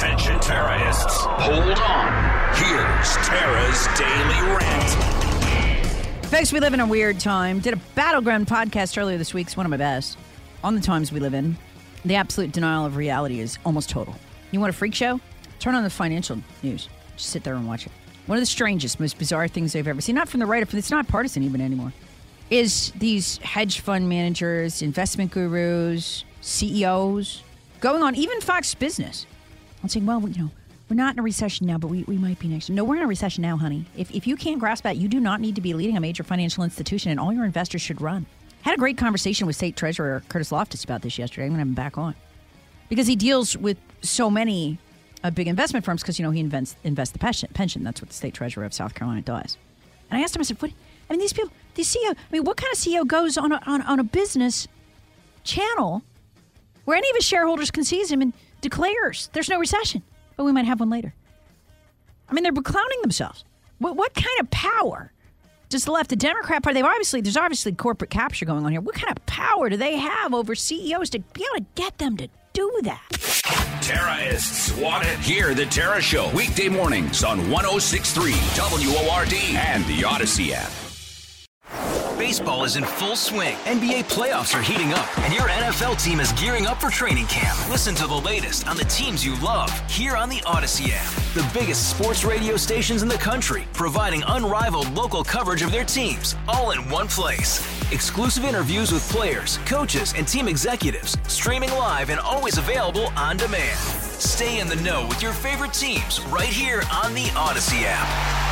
Attention Terrorists, hold on. Here's Tara's Daily Rant. Folks, we live in a weird time. Did a Battleground podcast earlier this week. It's one of my best. On the times we live in, the absolute denial of reality is almost total. You want a freak show? Turn on the financial news. Just sit there and watch it. One of the strangest, most bizarre things I've ever seen, not from the right, it's not partisan even anymore, is these hedge fund managers, investment gurus, CEOs, going on, even Fox Business, and saying, well, you know, we're not in a recession now, but we might be next. No, we're in a recession now, honey. If you can't grasp that, you do not need to be leading a major financial institution, and all your investors should run. Had a great conversation with State Treasurer Curtis Loftus about this yesterday. I'm going to have him back on. Because he deals with so many big investment firms because, you know, he invests the pension. That's what the State Treasurer of South Carolina does. And I asked him, I said, what? I mean, these people, these CEO, what kind of CEO goes on a business channel where any of his shareholders can see him and declares there's no recession, but we might have one later? I mean, they're clowning themselves. What kind of power does the left, the Democrat Party, there's obviously corporate capture going on here. What kind of power do they have over CEOs to be able to get them to do that? Terrorists want it. Hear the Tara Show weekday mornings on 106.3 WORD and the Odyssey app. Baseball is in full swing. NBA playoffs are heating up, and your NFL team is gearing up for training camp. Listen to the latest on the teams you love here on the Odyssey app. The biggest sports radio stations in the country, providing unrivaled local coverage of their teams, all in one place. Exclusive interviews with players, coaches, and team executives, streaming live and always available on demand. Stay in the know with your favorite teams right here on the Odyssey app.